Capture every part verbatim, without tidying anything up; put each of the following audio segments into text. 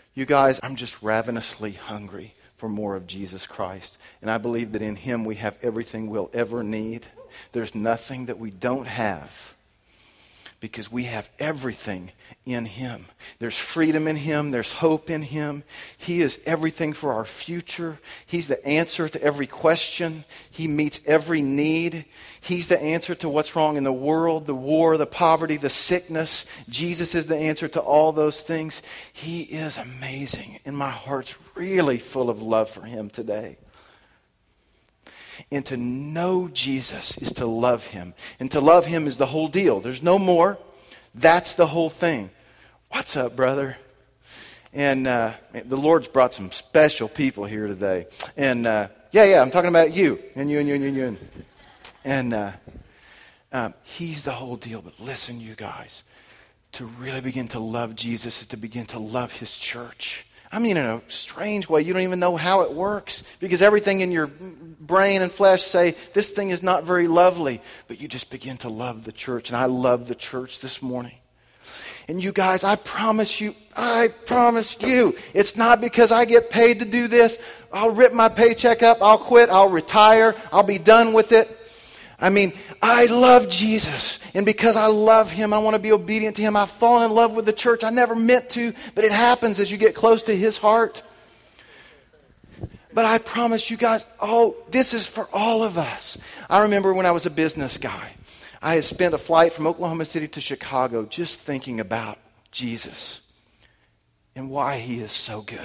You guys, I'm just ravenously hungry for more of Jesus Christ. And I believe that in Him we have everything we'll ever need. There's nothing that we don't have, because we have everything in Him. There's freedom in Him. There's hope in Him. He is everything for our future. He's the answer to every question. He meets every need. He's the answer to what's wrong in the world, the war, the poverty, the sickness. Jesus is the answer to all those things. He is amazing, and my heart's really full of love for Him today. And to know Jesus is to love Him. And to love Him is the whole deal. There's no more. That's the whole thing. What's up, brother? And uh, the Lord's brought some special people here today. And uh, yeah, yeah, I'm talking about you. And you and you and you and you. And uh, um, He's the whole deal. But listen, you guys, to really begin to love Jesus is to begin to love His church. I mean, in a strange way, you don't even know how it works, because everything in your brain and flesh say, this thing is not very lovely. But you just begin to love the church, and I love the church this morning. And you guys, I promise you, I promise you, it's not because I get paid to do this. I'll rip my paycheck up, I'll quit, I'll retire, I'll be done with it. I mean, I love Jesus, and because I love Him, I want to be obedient to Him. I've fallen in love with the church. I never meant to, but it happens as you get close to His heart. But I promise you guys, oh, this is for all of us. I remember when I was a business guy, I had spent a flight from Oklahoma City to Chicago just thinking about Jesus and why He is so good.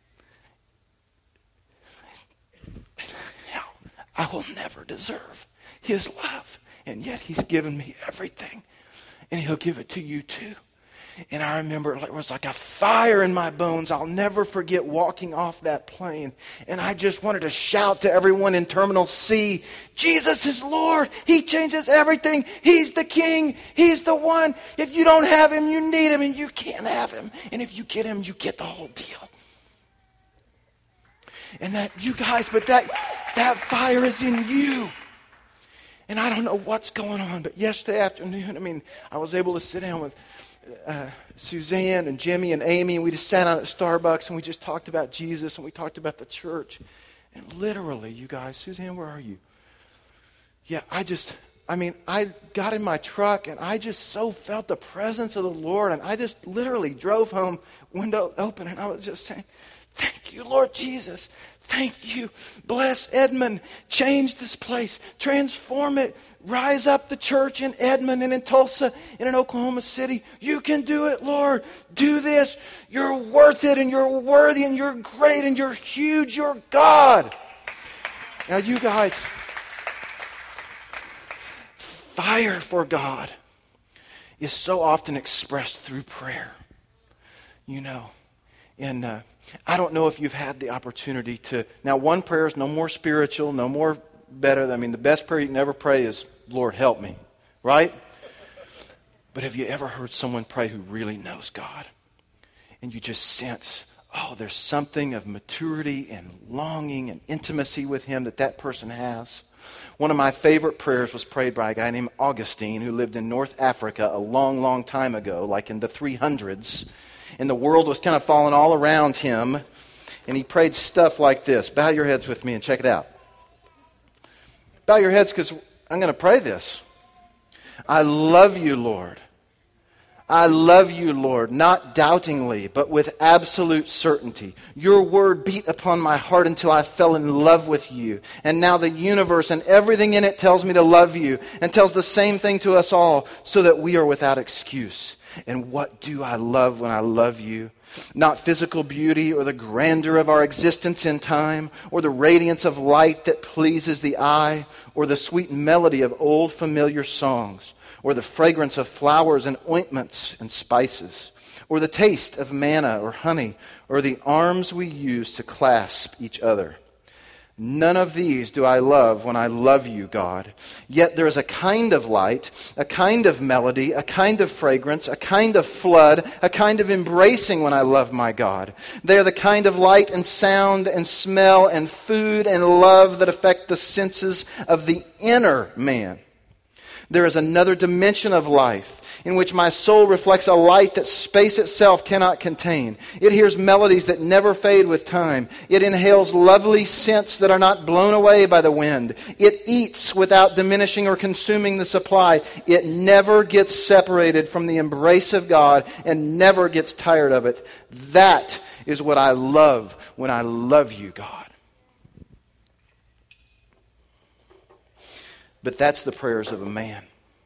I will never deserve His love, and yet He's given me everything, and He'll give it to you too. And I remember it was like a fire in my bones. I'll never forget walking off that plane, and I just wanted to shout to everyone in Terminal C, Jesus is Lord. He changes everything. He's the King. He's the one. If you don't have Him, you need Him, and you can't have Him. And if you get Him, you get the whole deal. And that, you guys, but that that fire is in you. And I don't know what's going on, but yesterday afternoon, I mean, I was able to sit down with uh, Suzanne and Jimmy and Amy, and we just sat down at Starbucks, and we just talked about Jesus, and we talked about the church. And literally, you guys, Suzanne, where are you? Yeah, I just, I mean, I got in my truck, and I just so felt the presence of the Lord, and I just literally drove home, window open, and I was just saying, thank you, Lord Jesus. Thank you. Bless Edmond. Change this place. Transform it. Rise up the church in Edmond and in Tulsa and in Oklahoma City. You can do it, Lord. Do this. You're worth it, and you're worthy, and you're great, and you're huge. You're God. Now, you guys, fire for God is so often expressed through prayer. You know, and uh, I don't know if you've had the opportunity to... Now, one prayer is no more spiritual, no more better. I mean, the best prayer you can ever pray is, Lord, help me. Right? But have you ever heard someone pray who really knows God? And you just sense, oh, there's something of maturity and longing and intimacy with Him that that person has. One of my favorite prayers was prayed by a guy named Augustine, who lived in North Africa a long, long time ago, like in the three hundreds. And the world was kind of falling all around him. And he prayed stuff like this. Bow your heads with me and check it out. Bow your heads, because I'm going to pray this. I love you, Lord. I love you, Lord, not doubtingly, but with absolute certainty. Your word beat upon my heart until I fell in love with you. And now the universe and everything in it tells me to love you, and tells the same thing to us all, so that we are without excuse. And what do I love when I love you? Not physical beauty or the grandeur of our existence in time, or the radiance of light that pleases the eye, or the sweet melody of old familiar songs, or the fragrance of flowers and ointments and spices, or the taste of manna or honey, or the arms we use to clasp each other. None of these do I love when I love you, God. Yet there is a kind of light, a kind of melody, a kind of fragrance, a kind of flood, a kind of embracing when I love my God. They are the kind of light and sound and smell and food and love that affect the senses of the inner man. There is another dimension of life in which my soul reflects a light that space itself cannot contain. It hears melodies that never fade with time. It inhales lovely scents that are not blown away by the wind. It eats without diminishing or consuming the supply. It never gets separated from the embrace of God and never gets tired of it. That is what I love when I love you, God. But that's the prayers of a man.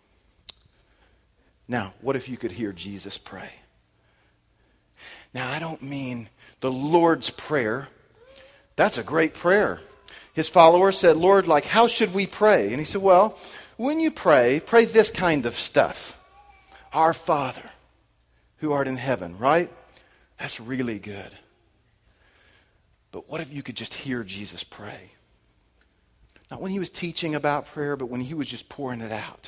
Now, what if you could hear Jesus pray? Now, I don't mean the Lord's Prayer. That's a great prayer. His followers said, Lord, like, how should we pray? And he said, well, when you pray, pray this kind of stuff. Our Father, who art in heaven, right? That's really good. But what if you could just hear Jesus pray? Not when he was teaching about prayer, but when he was just pouring it out.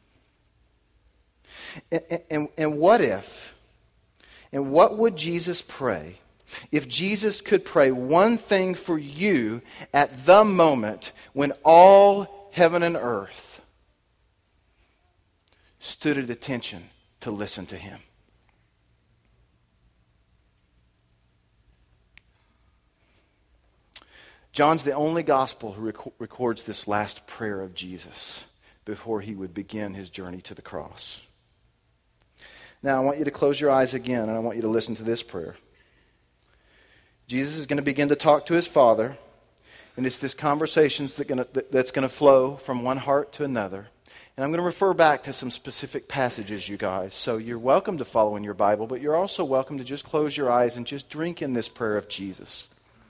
And, and, and what if, and what would Jesus pray if Jesus could pray one thing for you at the moment when all heaven and earth stood at attention to listen to him? John's the only gospel who rec- records this last prayer of Jesus before he would begin his journey to the cross. Now, I want you to close your eyes again, and I want you to listen to this prayer. Jesus is going to begin to talk to his Father, and it's this conversation that's going to, that's going to flow from one heart to another. And I'm going to refer back to some specific passages, you guys. So you're welcome to follow in your Bible, but you're also welcome to just close your eyes and just drink in this prayer of Jesus.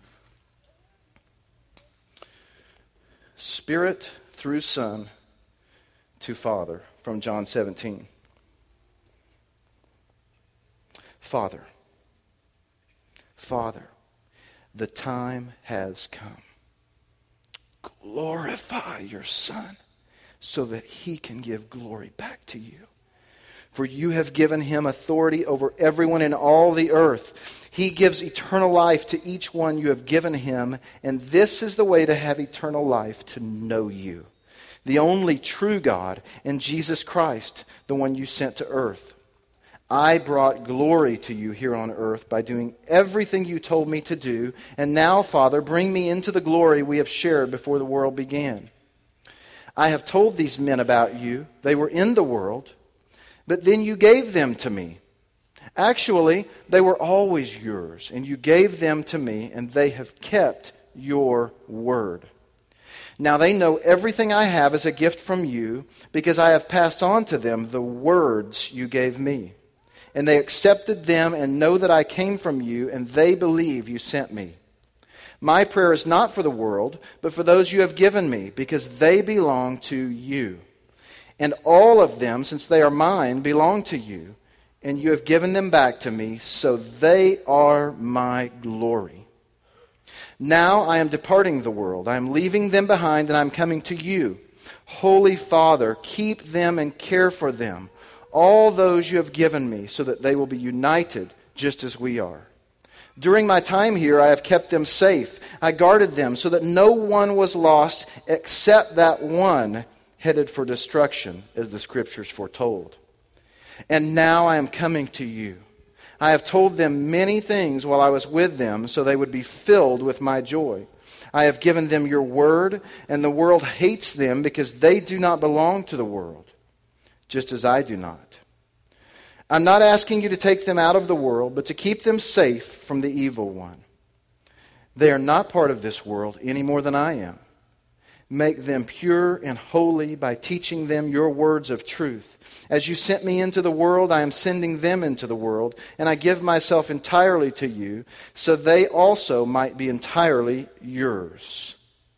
Spirit through Son to Father, from John seventeen. Father, Father, the time has come. Glorify your Son so that he can give glory back to you. For you have given him authority over everyone in all the earth. He gives eternal life to each one you have given him, and this is the way to have eternal life, to know you, the only true God, and Jesus Christ, the one you sent to earth. I brought glory to you here on earth by doing everything you told me to do, and now, Father, bring me into the glory we have shared before the world began. I have told these men about you. They were in the world, but then you gave them to me. Actually, they were always yours, and you gave them to me, and they have kept your word. Now they know everything I have is a gift from you, because I have passed on to them the words you gave me. And they accepted them and know that I came from you, and they believe you sent me. My prayer is not for the world, but for those you have given me, because they belong to you. And all of them, since they are mine, belong to you, and you have given them back to me, so they are my glory. Now I am departing the world. I am leaving them behind, and I am coming to you. Holy Father, keep them and care for them, all those you have given me, so that they will be united just as we are. During my time here, I have kept them safe. I guarded them so that no one was lost except that one headed for destruction, as the Scriptures foretold. And now I am coming to you. I have told them many things while I was with them, so they would be filled with my joy. I have given them your word, and the world hates them because they do not belong to the world, just as I do not. I'm not asking you to take them out of the world, but to keep them safe from the evil one. They are not part of this world any more than I am. Make them pure and holy by teaching them your words of truth. As you sent me into the world, I am sending them into the world, and I give myself entirely to you, so they also might be entirely yours.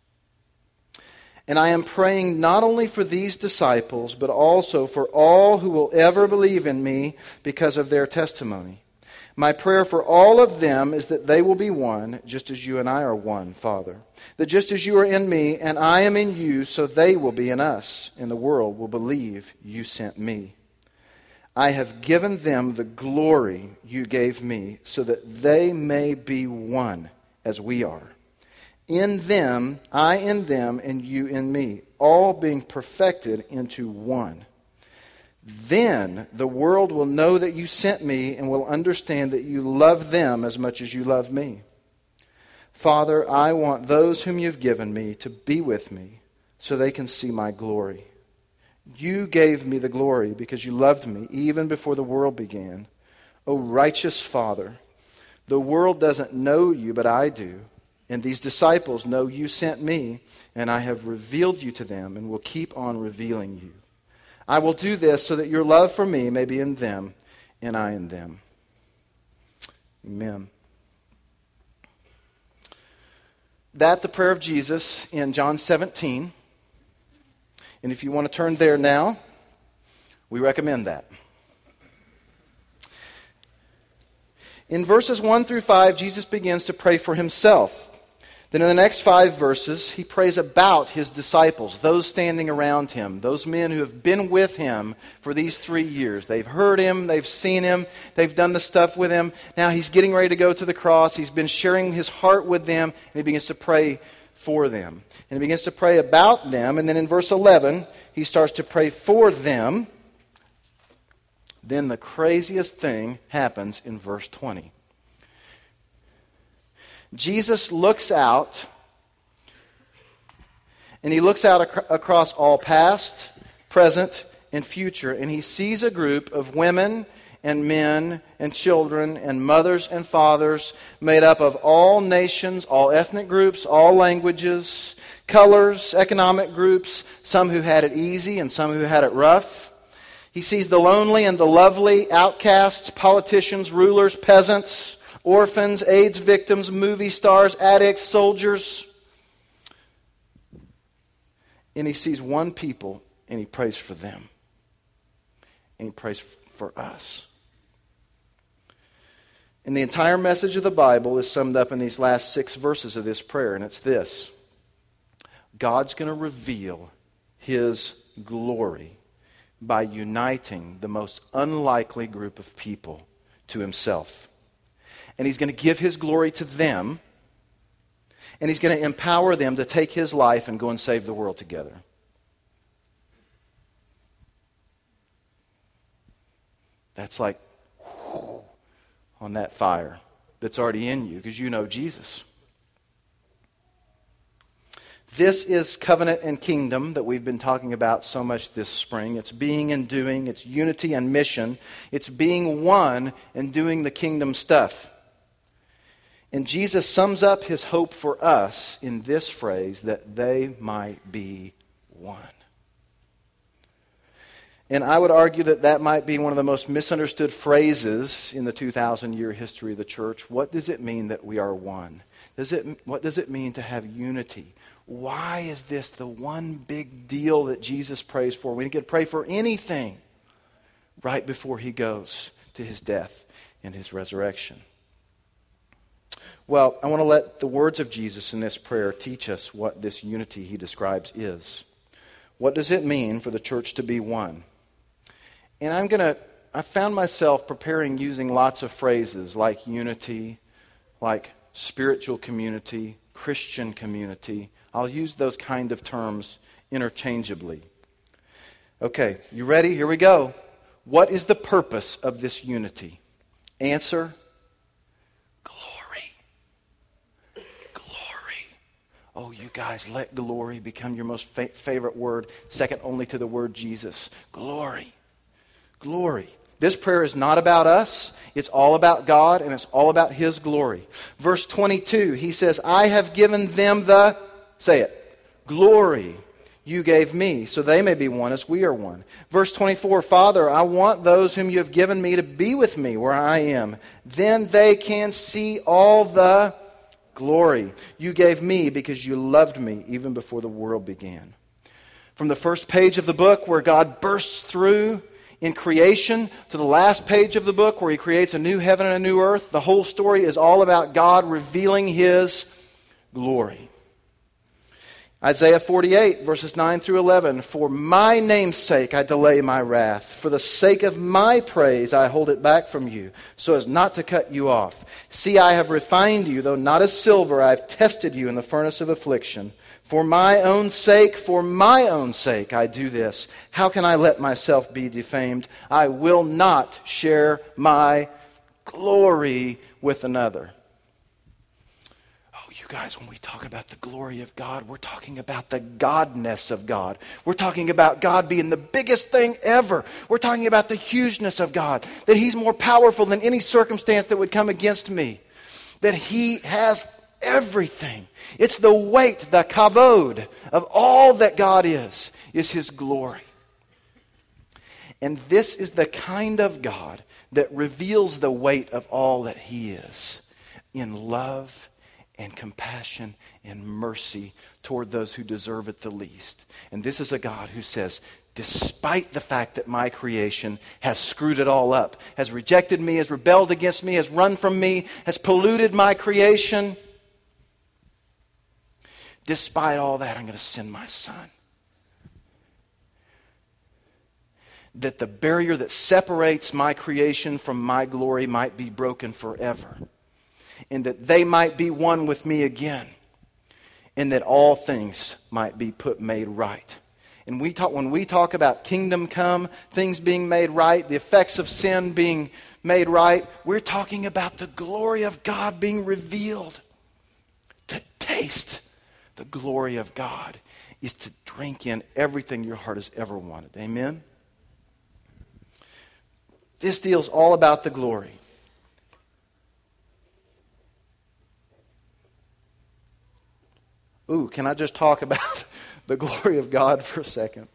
And I am praying not only for these disciples, but also for all who will ever believe in me because of their testimony. My prayer for all of them is that they will be one, just as you and I are one, Father. That just as you are in me and I am in you, so they will be in us, and the world will believe you sent me. I have given them the glory you gave me, so that they may be one as we are. In them, I in them, and you in me. all being perfected into one. Then the world will know that you sent me and will understand that you love them as much as you love me. Father, I want those whom you have given me to be with me so they can see my glory. You gave me the glory because you loved me even before the world began. O righteous Father, the world doesn't know you, but I do. And these disciples know you sent me, and I have revealed you to them and will keep on revealing you. I will do this so that your love for me may be in them and I in them. Amen. That's the prayer of Jesus in John seventeen. And if you want to turn there now, we recommend that. In verses one through five, Jesus begins to pray for himself. Then in the next five verses, he prays about his disciples, those standing around him, those men who have been with him for these three years. They've heard him, they've seen him, they've done the stuff with him. Now he's getting ready to go to the cross. He's been sharing his heart with them, and he begins to pray for them. And he begins to pray about them, and then in verse eleven, he starts to pray for them. Then the craziest thing happens in verse twenty. Jesus looks out, and he looks out ac- across all past, present, and future, and he sees a group of women and men and children and mothers and fathers made up of all nations, all ethnic groups, all languages, colors, economic groups, some who had it easy and some who had it rough. He sees the lonely and the lovely, outcasts, politicians, rulers, peasants, orphans, AIDS victims, movie stars, addicts, soldiers. And he sees one people, and he prays for them. And he prays for us. And the entire message of the Bible is summed up in these last six verses of this prayer, and it's this. God's going to reveal his glory by uniting the most unlikely group of people to himself. And he's going to give his glory to them, and he's going to empower them to take his life and go and save the world together. That's like whew, on that fire that's already in you because you know Jesus. This is covenant and kingdom that we've been talking about so much this spring. It's being and doing. It's unity and mission. It's being one and doing the kingdom stuff. And Jesus sums up his hope for us in this phrase, that they might be one. And I would argue that that might be one of the most misunderstood phrases in the two thousand year history of the church. What does it mean that we are one? Does it, what does it mean to have unity? Why is this the one big deal that Jesus prays for? We could pray for anything right before he goes to his death and his resurrection. Well, I want to let the words of Jesus in this prayer teach us what this unity he describes is. What does it mean for the church to be one? And I'm going to, I found myself preparing using lots of phrases like unity, like spiritual community, Christian community. I'll use those kind of terms interchangeably. Okay, you ready? Here we go. What is the purpose of this unity? Answer: oh, you guys, let glory become your most fa- favorite word, second only to the word Jesus. Glory. Glory. This prayer is not about us. It's all about God, and it's all about his glory. Verse twenty-two, he says, I have given them the, say it, glory you gave me, so they may be one as we are one. Verse twenty-four, Father, I want those whom you have given me to be with me where I am. Then they can see all the glory you gave me because you loved me even before the world began. From the first page of the book where God bursts through in creation to the last page of the book where he creates a new heaven and a new earth, the whole story is all about God revealing his glory. Isaiah forty-eight, verses nine through eleven. For my name's sake I delay my wrath. For the sake of my praise I hold it back from you, so as not to cut you off. See, I have refined you, though not as silver. I have tested you in the furnace of affliction. For my own sake, for my own sake I do this. How can I let myself be defamed? I will not share my glory with another. You guys, when we talk about the glory of God, we're talking about the godness of God. We're talking about God being the biggest thing ever. We're talking about the hugeness of God, that He's more powerful than any circumstance that would come against me, that He has everything. It's the weight, the kavod of all that God is, is His glory. And this is the kind of God that reveals the weight of all that He is in love and compassion and mercy toward those who deserve it the least. And this is a God who says, despite the fact that my creation has screwed it all up, has rejected me, has rebelled against me, has run from me, has polluted my creation, despite all that, I'm going to send my Son. That the barrier that separates my creation from my glory might be broken forever. And that they might be one with me again. And that all things might be put made right. And we talk, when we talk about kingdom come, things being made right, the effects of sin being made right, we're talking about the glory of God being revealed. To taste the glory of God is to drink in everything your heart has ever wanted. Amen? This deal's all about the glory. Ooh, can I just talk about the glory of God for a second?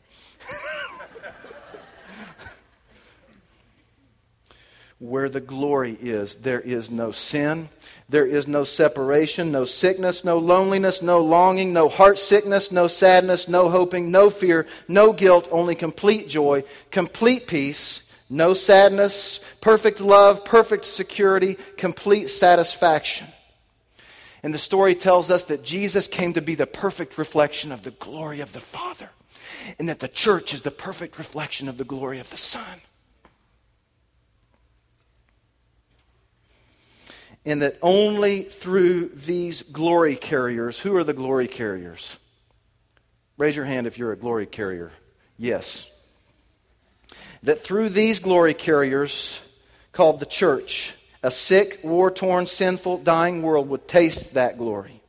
Where the glory is, there is no sin, there is no separation, no sickness, no loneliness, no longing, no heart sickness, no sadness, no hoping, no fear, no guilt, only complete joy, complete peace, no sadness, perfect love, perfect security, complete satisfaction. And the story tells us that Jesus came to be the perfect reflection of the glory of the Father. And that the church is the perfect reflection of the glory of the Son. And that only through these glory carriers, who are the glory carriers? Raise your hand if you're a glory carrier. Yes. That through these glory carriers, called the church, a sick, war-torn, sinful, dying world would taste that glory.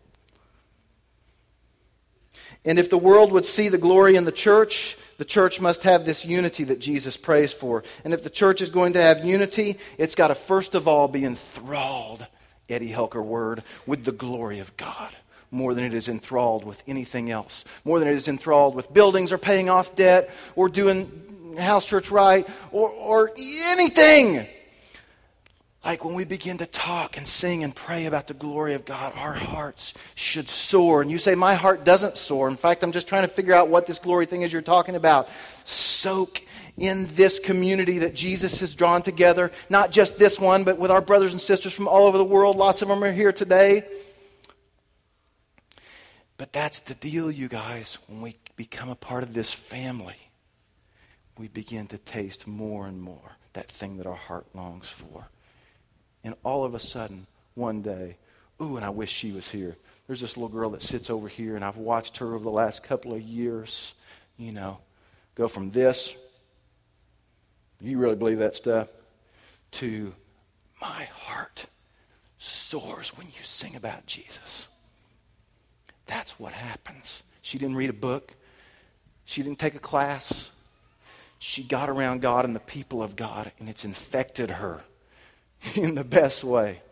And if the world would see the glory in the church, the church must have this unity that Jesus prays for. And if the church is going to have unity, it's got to first of all be enthralled, Eddie Helker word, with the glory of God. More than it is enthralled with anything else. More than it is enthralled with buildings or paying off debt or doing house church right or, or anything. Like when we begin to talk and sing and pray about the glory of God, our hearts should soar. And you say, my heart doesn't soar. In fact, I'm just trying to figure out what this glory thing is you're talking about. Soak in this community that Jesus has drawn together. Not just this one, but with our brothers and sisters from all over the world. Lots of them are here today. But that's the deal, you guys. When we become a part of this family, we begin to taste more and more that thing that our heart longs for. And all of a sudden, one day, ooh, and I wish she was here. There's this little girl that sits over here, and I've watched her over the last couple of years, you know, go from this, you really believe that stuff, to my heart soars when you sing about Jesus. That's what happens. She didn't read a book. She didn't take a class. She got around God and the people of God, and it's infected her. In the best way.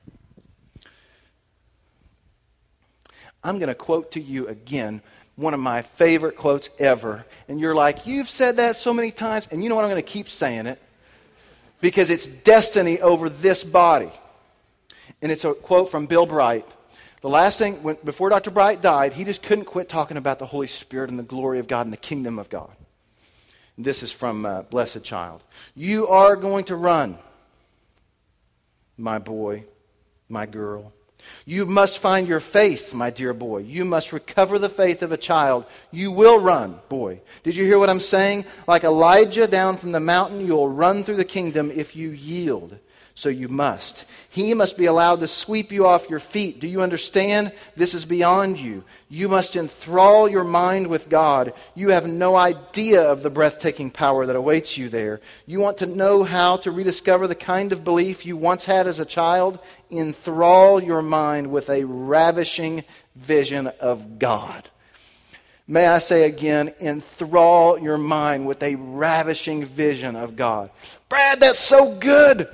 I'm going to quote to you again one of my favorite quotes ever. And you're like, you've said that so many times. And you know what? I'm going to keep saying it. Because it's destiny over this body. And it's a quote from Bill Bright. The last thing, when, before Doctor Bright died, he just couldn't quit talking about the Holy Spirit and the glory of God and the kingdom of God. And this is from uh, Blessed Child. You are going to run. My boy, my girl, You must find your faith, my dear boy. You must recover the faith of a child. You will run, boy. Did you hear what I'm saying? Like Elijah down from the mountain, you'll run through the kingdom if you yield. So you must. He must be allowed to sweep you off your feet. Do you understand? This is beyond you. You must enthrall your mind with God. You have no idea of the breathtaking power that awaits you there. You want to know how to rediscover the kind of belief you once had as a child? Enthrall your mind with a ravishing vision of God. May I say again, enthrall your mind with a ravishing vision of God. Brad, that's so good.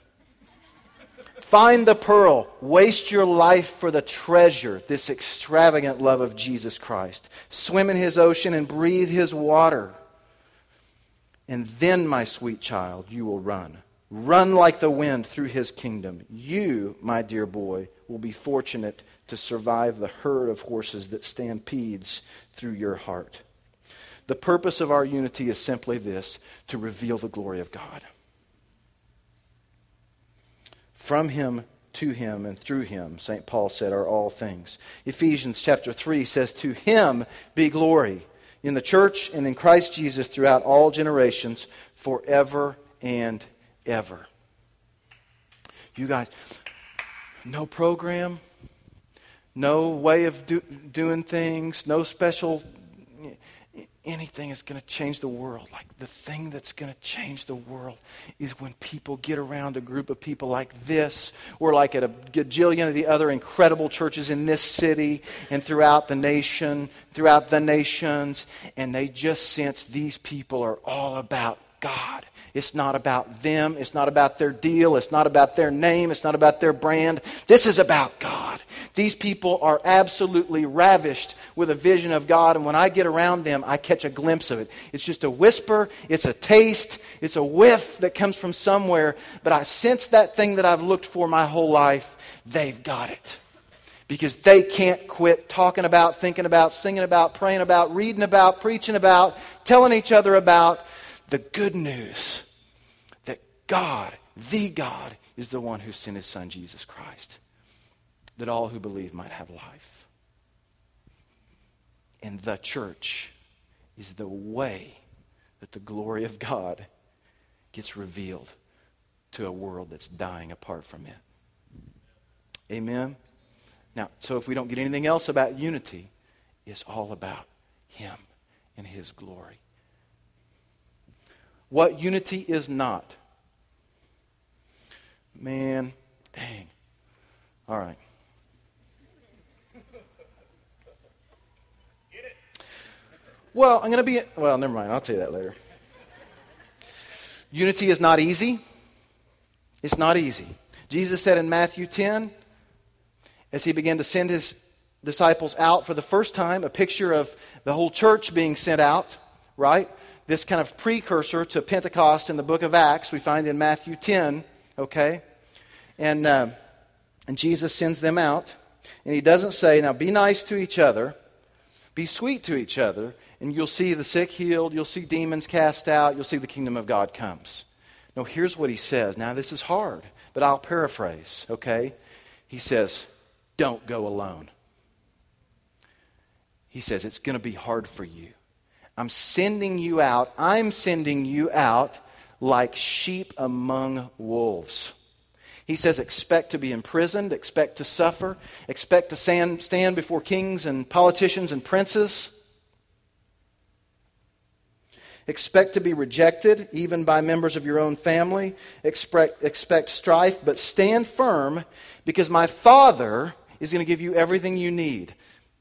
Find the pearl. Waste your life for the treasure, this extravagant love of Jesus Christ. Swim in His ocean and breathe His water. And then, my sweet child, you will run. Run like the wind through His kingdom. You, my dear boy, will be fortunate to survive the herd of horses that stampedes through your heart. The purpose of our unity is simply this: to reveal the glory of God. From Him, to Him, and through Him, Saint Paul said, are all things. Ephesians chapter three says, to Him be glory in the church and in Christ Jesus throughout all generations, forever and ever. You guys, no program, no way of do, doing things, no special anything is going to change the world. Like the thing that's going to change the world is when people get around a group of people like this, or like at a gajillion of the other incredible churches in this city and throughout the nation, throughout the nations, and they just sense these people are all about God. It's not about them. It's not about their deal. It's not about their name. It's not about their brand. This is about God. These people are absolutely ravished with a vision of God. And when I get around them, I catch a glimpse of it. It's just a whisper. It's a taste. It's a whiff that comes from somewhere. But I sense that thing that I've looked for my whole life. They've got it. Because they can't quit talking about, thinking about, singing about, praying about, reading about, preaching about, telling each other about the good news that God, the God, is the one who sent His Son, Jesus Christ, that all who believe might have life. And the church is the way that the glory of God gets revealed to a world that's dying apart from it. Amen? Now, so if we don't get anything else about unity, it's all about Him and His glory. What unity is not. Man, dang. All right. Well, I'm going to be... Well, never mind. I'll tell you that later. Unity is not easy. It's not easy. Jesus said in Matthew ten, as He began to send His disciples out for the first time, a picture of the whole church being sent out, right? This kind of precursor to Pentecost in the book of Acts we find in Matthew ten, okay? And, uh, and Jesus sends them out, and He doesn't say, now be nice to each other, be sweet to each other, and you'll see the sick healed, you'll see demons cast out, you'll see the kingdom of God comes. No, here's what He says. Now this is hard, but I'll paraphrase, okay? He says, don't go alone. He says, it's going to be hard for you. I'm sending you out. I'm sending you out like sheep among wolves. He says, expect to be imprisoned, expect to suffer, expect to stand, stand before kings and politicians and princes. Expect to be rejected, even by members of your own family. Expect, expect strife, but stand firm, because my Father is going to give you everything you need.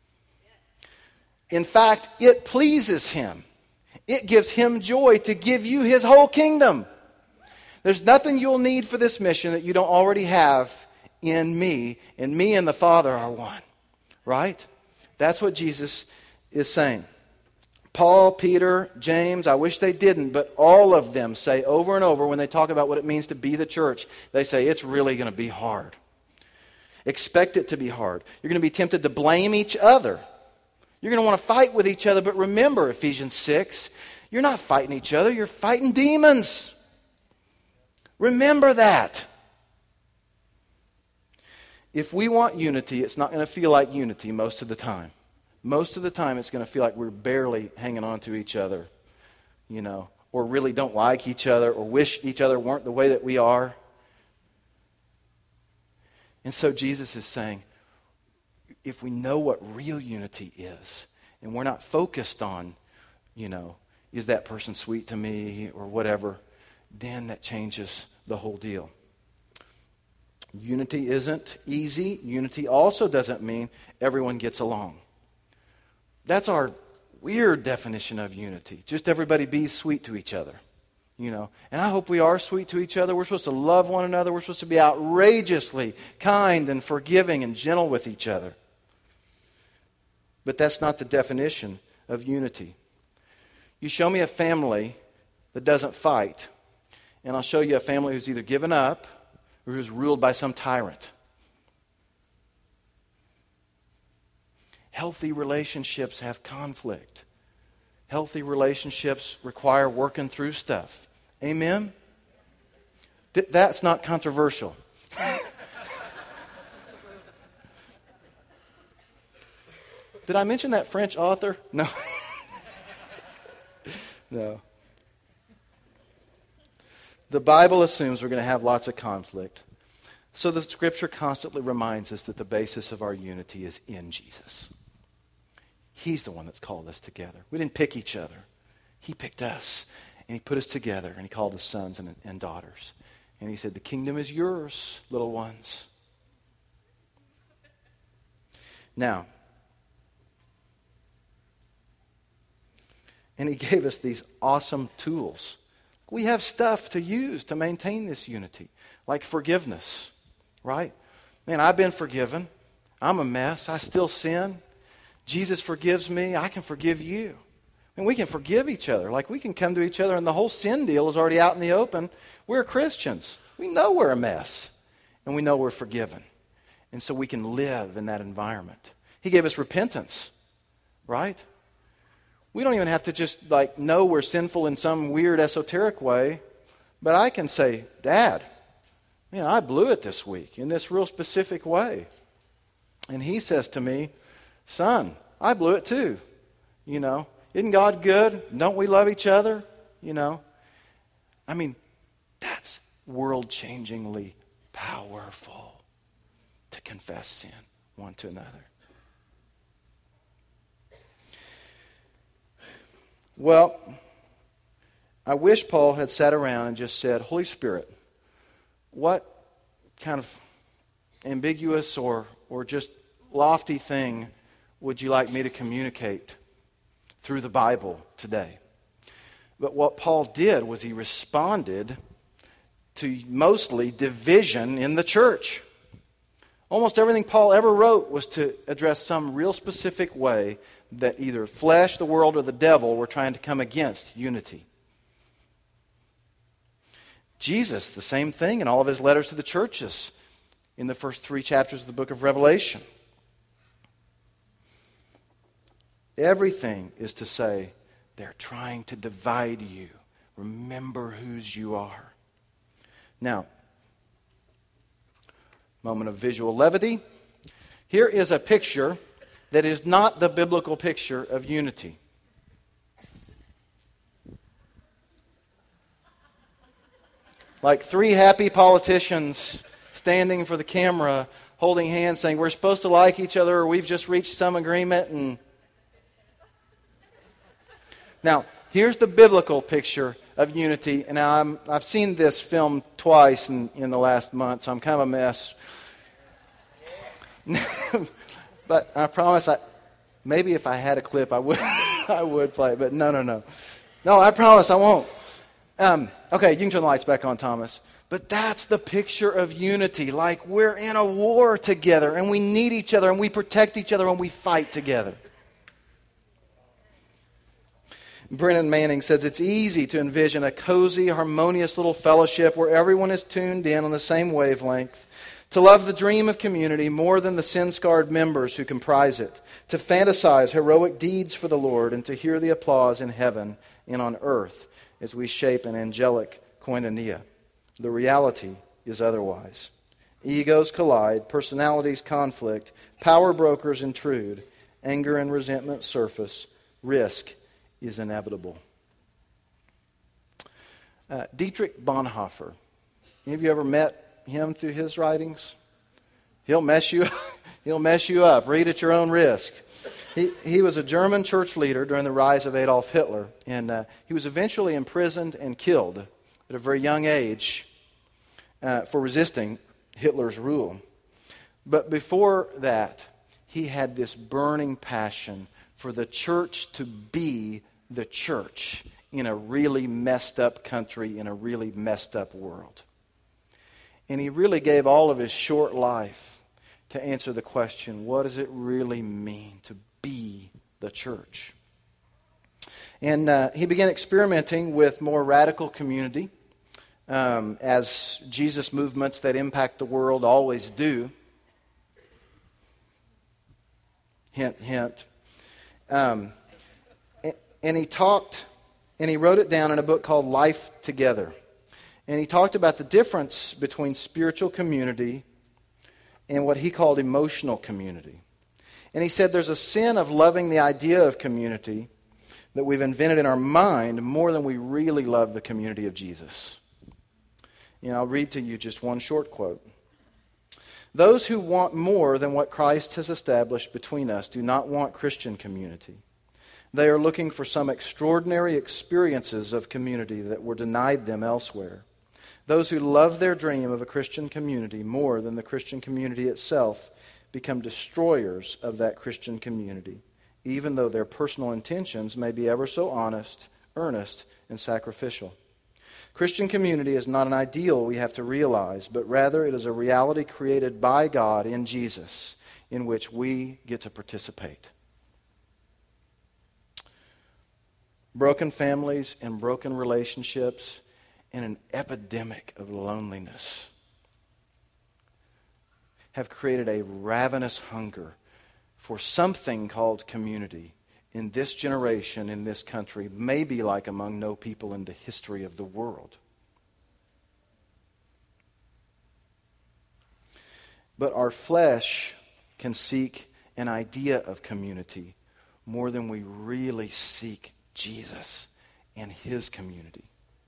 In fact, it pleases Him. It gives Him joy to give you His whole kingdom. There's nothing you'll need for this mission that you don't already have in me. And me and the Father are one. Right? That's what Jesus is saying. Paul, Peter, James, I wish they didn't, but all of them say over and over when they talk about what it means to be the church, they say it's really going to be hard. Expect it to be hard. You're going to be tempted to blame each other. You're going to want to fight with each other, but remember Ephesians six, you're not fighting each other, you're fighting demons. Remember that. If we want unity, it's not going to feel like unity most of the time. Most of the time, it's going to feel like we're barely hanging on to each other, you know, or really don't like each other, or wish each other weren't the way that we are. And so Jesus is saying, if we know what real unity is, and we're not focused on, you know, is that person sweet to me or whatever, then that changes the whole deal. Unity isn't easy. Unity also doesn't mean everyone gets along. That's our weird definition of unity. Just everybody be sweet to each other. You know, and I hope we are sweet to each other. We're supposed to love one another. We're supposed to be outrageously kind and forgiving and gentle with each other. But that's not the definition of unity. You show me a family that doesn't fight, and I'll show you a family who's either given up or who's ruled by some tyrant. Healthy relationships have conflict. Healthy relationships require working through stuff. Amen? Th- that's not controversial. Did I mention that French author? No. No. The Bible assumes we're going to have lots of conflict. So the Scripture constantly reminds us that the basis of our unity is in Jesus. He's the one that's called us together. We didn't pick each other. He picked us. And He put us together. And He called us sons and, and daughters. And He said, the kingdom is yours, little ones. Now, and He gave us these awesome tools. We have stuff to use to maintain this unity, like forgiveness, right? Man, I've been forgiven. I'm a mess. I still sin. Jesus forgives me. I can forgive you. And we can forgive each other. Like we can come to each other and the whole sin deal is already out in the open. We're Christians. We know we're a mess. And we know we're forgiven. And so we can live in that environment. He gave us repentance, right? We don't even have to just like know we're sinful in some weird esoteric way. But I can say, Dad, man, I blew it this week in this real specific way. And He says to me, son, I blew it too. You know, isn't God good? Don't we love each other? You know, I mean, that's world-changingly powerful to confess sin one to another. Well, I wish Paul had sat around and just said, Holy Spirit, what kind of ambiguous or, or just lofty thing would you like me to communicate through the Bible today? But what Paul did was he responded to mostly division in the church. Almost everything Paul ever wrote was to address some real specific way that either flesh, the world, or the devil were trying to come against unity. Jesus, the same thing in all of His letters to the churches in the first three chapters of the book of Revelation. Everything is to say, they're trying to divide you. Remember whose you are. Now, moment of visual levity. Here is a picture that is not the biblical picture of unity. Like three happy politicians standing for the camera, holding hands, saying, we're supposed to like each other, or we've just reached some agreement. And now, here's the biblical picture of unity. And now I'm, I've seen this film twice in, in the last month, so I'm kind of a mess. But I promise, I, maybe if I had a clip, I would I would play it. But no, no, no. No, I promise I won't. Um, okay, you can turn the lights back on, Thomas. But that's the picture of unity. Like we're in a war together, and we need each other, and we protect each other, and we fight together. Brennan Manning says it's easy to envision a cozy, harmonious little fellowship where everyone is tuned in on the same wavelength, to love the dream of community more than the sin-scarred members who comprise it, to fantasize heroic deeds for the Lord, and to hear the applause in heaven and on earth as we shape an angelic koinonia. The reality is otherwise. Egos collide, personalities conflict, power brokers intrude, anger and resentment surface, risk is inevitable. Uh, Dietrich Bonhoeffer. Any of you ever met him through his writings? He'll mess you he'll mess you up. Read at your own risk. He, he was a German church leader during the rise of Adolf Hitler, and uh, he was eventually imprisoned and killed at a very young age uh, for resisting Hitler's rule. But before that, he had this burning passion for the church to be the church in a really messed up country, in a really messed up world. And he really gave all of his short life to answer the question, what does it really mean to be the church? And uh, he began experimenting with more radical community, um, as Jesus movements that impact the world always do. Hint, hint. Um, and he talked, and he wrote it down in a book called Life Together. And he talked about the difference between spiritual community and what he called emotional community. And he said there's a sin of loving the idea of community that we've invented in our mind more than we really love the community of Jesus. You know, I'll read to you just one short quote. Those who want more than what Christ has established between us do not want Christian community. They are looking for some extraordinary experiences of community that were denied them elsewhere. Those who love their dream of a Christian community more than the Christian community itself become destroyers of that Christian community, even though their personal intentions may be ever so honest, earnest, and sacrificial. Christian community is not an ideal we have to realize, but rather it is a reality created by God in Jesus, in which we get to participate. Broken families and broken relationships and an epidemic of loneliness have created a ravenous hunger for something called community in this generation, in this country, maybe like among no people in the history of the world. But our flesh can seek an idea of community more than we really seek Jesus and His community.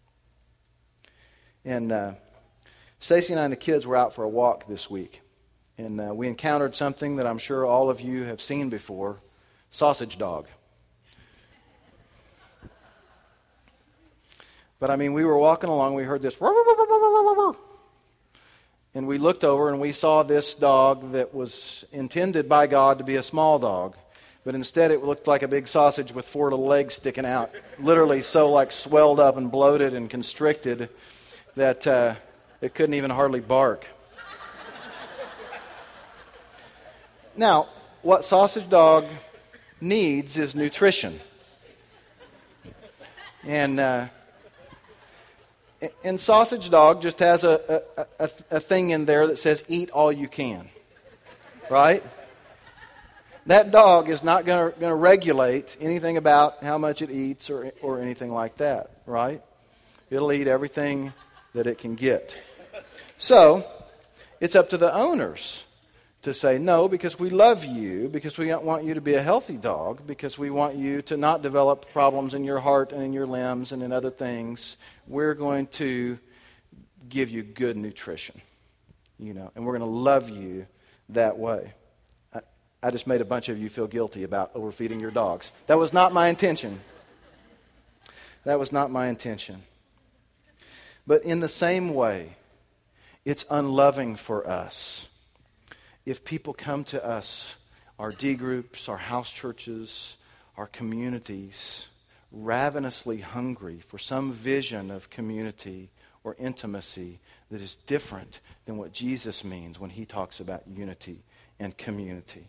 And uh, Stacy and I and the kids were out for a walk this week. And uh, we encountered something that I'm sure all of you have seen before, sausage dog. But I mean, we were walking along, we heard this, and we looked over and we saw this dog that was intended by God to be a small dog. But instead it looked like a big sausage with four little legs sticking out, literally so like swelled up and bloated and constricted that uh, it couldn't even hardly bark. Now, what sausage dog needs is nutrition. And uh, and sausage dog just has a, a, a, a thing in there that says, eat all you can. Right? That dog is not going to regulate anything about how much it eats or or anything like that. Right? It'll eat everything that it can get. So, it's up to the owners to say, no, because we love you, because we want you to be a healthy dog, because we want you to not develop problems in your heart and in your limbs and in other things, we're going to give you good nutrition, you know, and we're going to love you that way. I, I just made a bunch of you feel guilty about overfeeding your dogs. That was not my intention. That was not my intention. But in the same way, it's unloving for us if people come to us, our D groups, our house churches, our communities, ravenously hungry for some vision of community or intimacy that is different than what Jesus means when He talks about unity and community.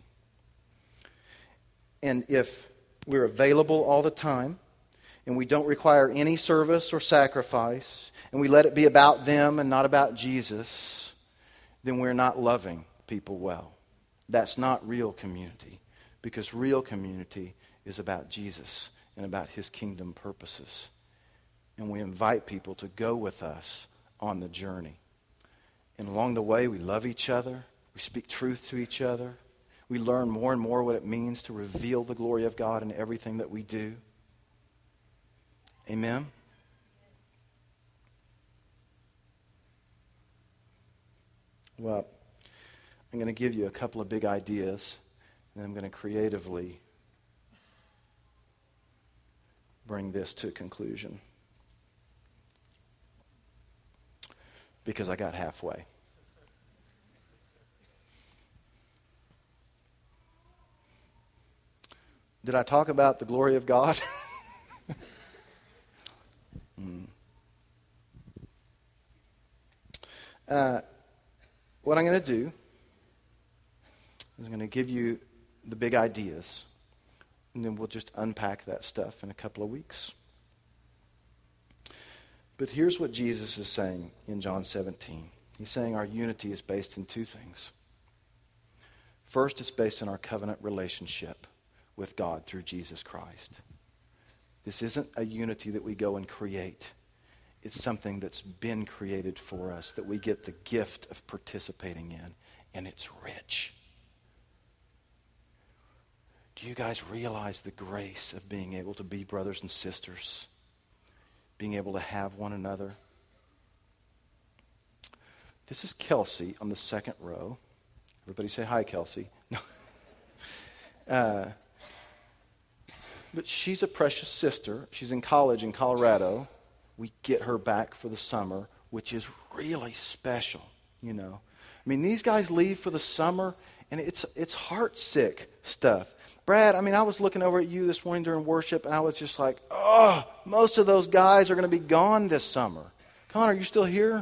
And if we're available all the time, and we don't require any service or sacrifice, and we let it be about them and not about Jesus, then we're not loving people well. That's not real community, because real community is about Jesus and about His kingdom purposes. And we invite people to go with us on the journey. And along the way, we love each other. We speak truth to each other. We learn more and more what it means to reveal the glory of God in everything that we do. Amen? Well, I'm going to give you a couple of big ideas, and I'm going to creatively bring this to a conclusion. Because I got halfway. Did I talk about the glory of God? mm. uh, what I'm going to do is I'm going to give you the big ideas, and then we'll just unpack that stuff in a couple of weeks. But here's what Jesus is saying in John seventeen. He's saying our unity is based in two things. First, it's based on our covenant relationship with God through Jesus Christ. This isn't a unity that we go and create. It's something that's been created for us, that we get the gift of participating in, and it's rich. Do you guys realize the grace of being able to be brothers and sisters? Being able to have one another? This is Kelsey on the second row. Everybody say hi, Kelsey. No. uh, but she's a precious sister. She's in college in Colorado. We get her back for the summer, which is really special, you know. I mean, these guys leave for the summer, and it's it's heart-sick stuff. Brad, I mean, I was looking over at you this morning during worship, and I was just like, oh, most of those guys are going to be gone this summer. Connor, are you still here?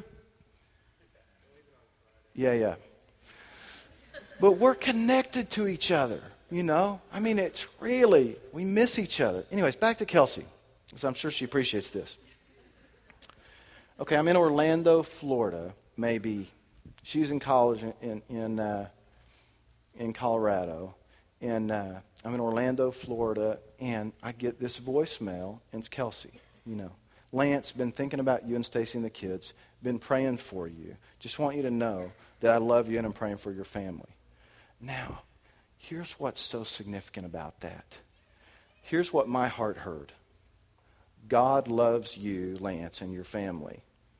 Yeah, yeah. But we're connected to each other, you know. I mean, it's really, we miss each other. Anyways, back to Kelsey, because I'm sure she appreciates this. Okay, I'm in Orlando, Florida, maybe. She's in college in in in, uh, in Colorado, and uh, I'm in Orlando, Florida, and I get this voicemail, and it's Kelsey. You know, Lance, been thinking about you and Stacy and the kids. Been praying for you. Just want you to know that I love you and I'm praying for your family. Now, here's what's so significant about that. Here's what my heart heard. God loves you, Lance, and your family.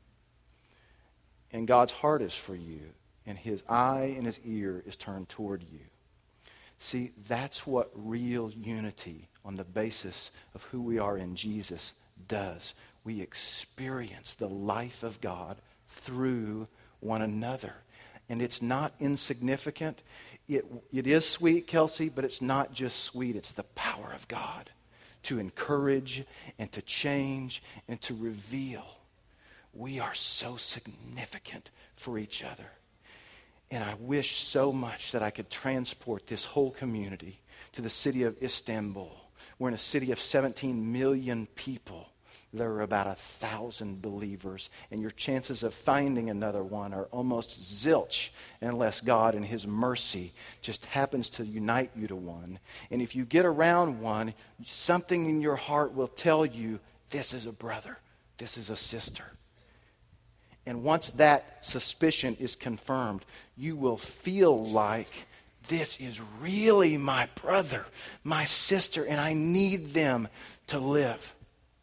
And God's heart is for you, and his eye and his ear is turned toward you. See, that's what real unity on the basis of who we are in Jesus does. We experience the life of God through one another. And it's not insignificant. It, it is sweet, Kelsey, but it's not just sweet. It's the power of God to encourage and to change and to reveal. We are so significant for each other. And I wish so much that I could transport this whole community to the city of Istanbul. We're in a city of seventeen million people. There are about a thousand believers, and your chances of finding another one are almost zilch unless God in his mercy just happens to unite you to one. And if you get around one, something in your heart will tell you, this is a brother, this is a sister. And once that suspicion is confirmed, you will feel like this is really my brother, my sister, and I need them to live.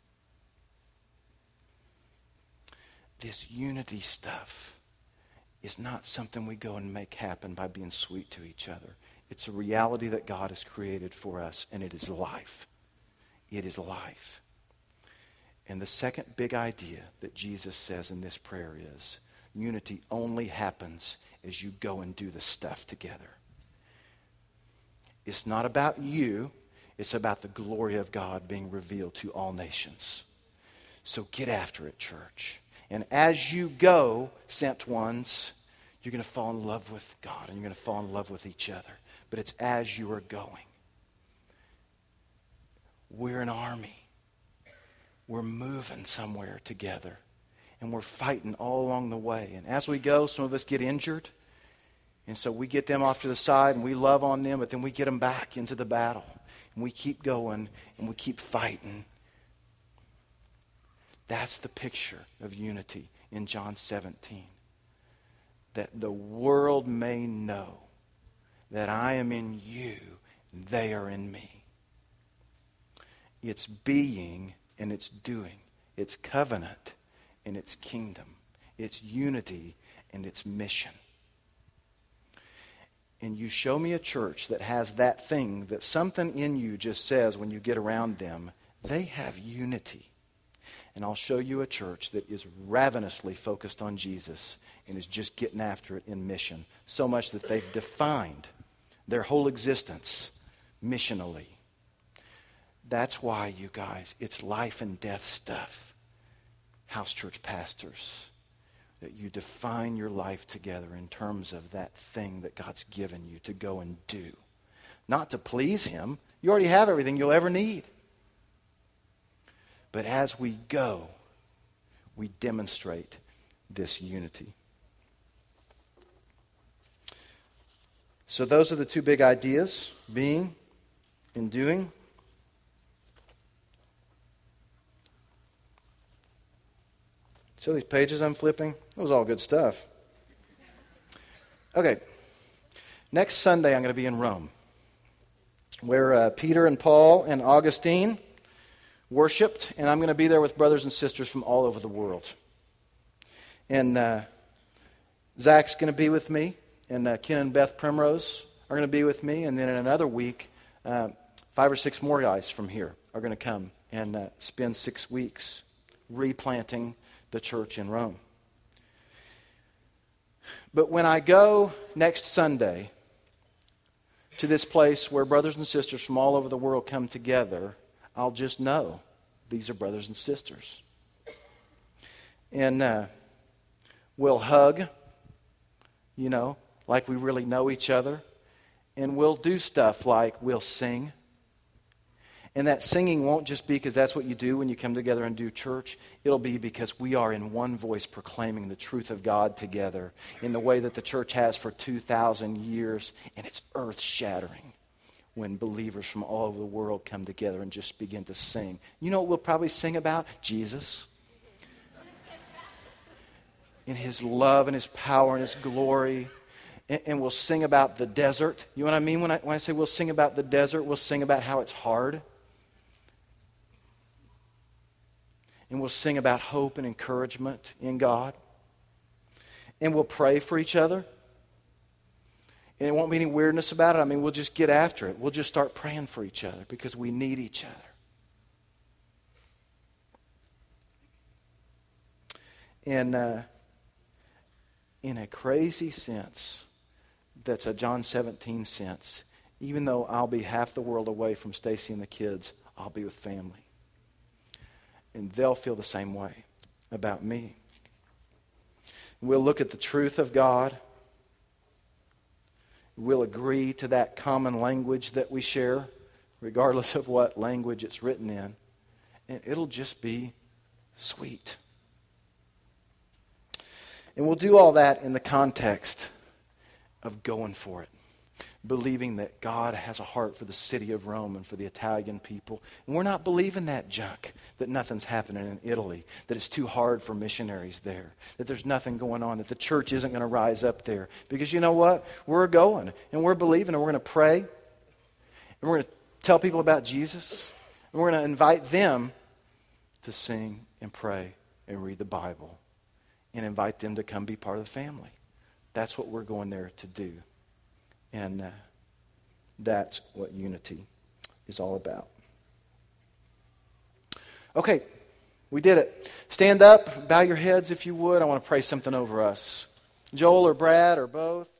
This unity stuff is not something we go and make happen by being sweet to each other. It's a reality that God has created for us, and it is life. It is life. And the second big idea that Jesus says in this prayer is, unity only happens as you go and do the stuff together. It's not about you. It's about the glory of God being revealed to all nations. So get after it, church. And as you go, sent ones, you're going to fall in love with God and you're going to fall in love with each other. But it's as you are going. We're an army. We're moving somewhere together. And we're fighting all along the way. And as we go, some of us get injured. And so we get them off to the side and we love on them, but then we get them back into the battle. And we keep going and we keep fighting. That's the picture of unity in John seventeen. that the world may know that I am in you, and they are in me. It's being and it's doing. It's covenant and it's kingdom. It's unity and it's mission. And you show me a church that has that thing that something in you just says when you get around them, they have unity. And I'll show you a church that is ravenously focused on Jesus and is just getting after it in mission. So much that they've defined their whole existence missionally. That's why, you guys, it's life and death stuff. House church pastors, that you define your life together in terms of that thing that God's given you to go and do. Not to please Him. You already have everything you'll ever need. But as we go, we demonstrate this unity. So those are the two big ideas, being and doing. See these pages I'm flipping? That was all good stuff. Okay. Next Sunday I'm going to be in Rome, where uh, Peter and Paul and Augustine worshipped, and I'm going to be there with brothers and sisters from all over the world. And uh, Zach's going to be with me, and uh, Ken and Beth Primrose are going to be with me, and then in another week, uh, five or six more guys from here are going to come and uh, spend six weeks replanting the church in Rome. But when I go next Sunday to this place where brothers and sisters from all over the world come together, I'll just know these are brothers and sisters. And uh, we'll hug, you know, like we really know each other. And we'll do stuff like we'll sing. And that singing won't just be because that's what you do when you come together and do church. It'll be because we are in one voice proclaiming the truth of God together in the way that the church has for two thousand years. And it's earth-shattering when believers from all over the world come together and just begin to sing. You know what we'll probably sing about? Jesus. In His love and His power and His glory. And, and we'll sing about the desert. You know what I mean when I, when I say we'll sing about the desert? We'll sing about how it's hard. And we'll sing about hope and encouragement in God. And we'll pray for each other. And there won't be any weirdness about it. I mean, we'll just get after it. We'll just start praying for each other because we need each other. And uh, in a crazy sense, that's a John seventeen sense, even though I'll be half the world away from Stacy and the kids, I'll be with family. And they'll feel the same way about me. We'll look at the truth of God. We'll agree to that common language that we share, regardless of what language it's written in. And it'll just be sweet. And we'll do all that in the context of going for it. Believing that God has a heart for the city of Rome and for the Italian people. And we're not believing that junk, that nothing's happening in Italy, that it's too hard for missionaries there, that there's nothing going on, that the church isn't going to rise up there. Because you know what? We're going, and we're believing, and we're going to pray, and we're going to tell people about Jesus, and we're going to invite them to sing and pray and read the Bible, and invite them to come be part of the family. That's what we're going there to do. And uh, that's what unity is all about. Okay, we did it. Stand up, bow your heads if you would. I want to pray something over us. Joel or Brad or both.